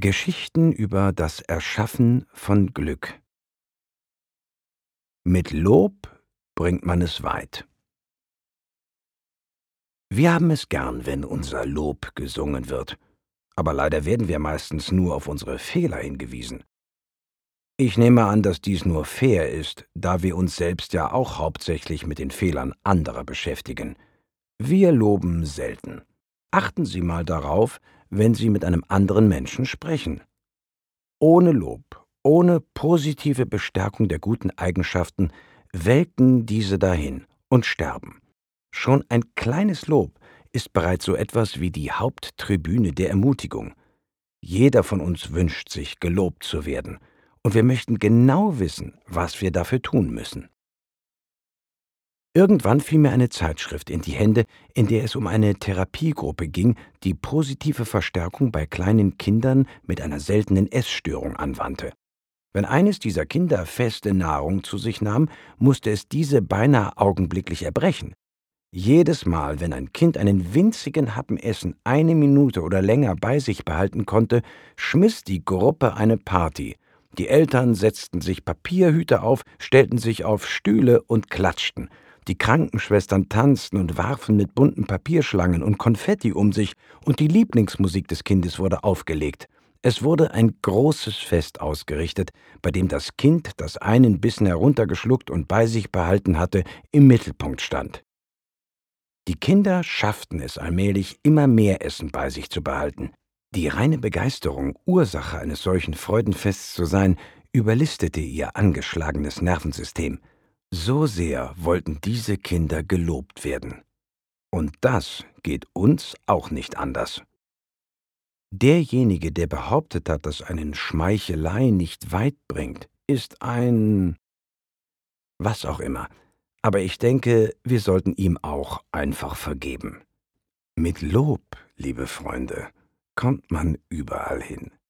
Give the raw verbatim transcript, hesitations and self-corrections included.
Geschichten über das Erschaffen von Glück. Mit Lob bringt man es weit. Wir haben es gern, wenn unser Lob gesungen wird, aber leider werden wir meistens nur auf unsere Fehler hingewiesen. Ich nehme an, dass dies nur fair ist, da wir uns selbst ja auch hauptsächlich mit den Fehlern anderer beschäftigen. Wir loben selten. Achten Sie mal darauf, wenn Sie mit einem anderen Menschen sprechen. Ohne Lob, ohne positive Bestärkung der guten Eigenschaften welken diese dahin und sterben. Schon ein kleines Lob ist bereits so etwas wie die Haupttribüne der Ermutigung. Jeder von uns wünscht sich, gelobt zu werden, und wir möchten genau wissen, was wir dafür tun müssen. Irgendwann fiel mir eine Zeitschrift in die Hände, in der es um eine Therapiegruppe ging, die positive Verstärkung bei kleinen Kindern mit einer seltenen Essstörung anwandte. Wenn eines dieser Kinder feste Nahrung zu sich nahm, musste es diese beinahe augenblicklich erbrechen. Jedes Mal, wenn ein Kind einen winzigen Happen Essen eine Minute oder länger bei sich behalten konnte, schmiss die Gruppe eine Party. Die Eltern setzten sich Papierhüte auf, stellten sich auf Stühle und klatschten. Die Krankenschwestern tanzten und warfen mit bunten Papierschlangen und Konfetti um sich, und die Lieblingsmusik des Kindes wurde aufgelegt. Es wurde ein großes Fest ausgerichtet, bei dem das Kind, das einen Bissen heruntergeschluckt und bei sich behalten hatte, im Mittelpunkt stand. Die Kinder schafften es allmählich, immer mehr Essen bei sich zu behalten. Die reine Begeisterung, Ursache eines solchen Freudenfests zu sein, überlistete ihr angeschlagenes Nervensystem. So sehr wollten diese Kinder gelobt werden. Und das geht uns auch nicht anders. Derjenige, der behauptet hat, dass einen Schmeichelei nicht weit bringt, ist ein was auch immer. Aber ich denke, wir sollten ihm auch einfach vergeben. Mit Lob, liebe Freunde, kommt man überall hin.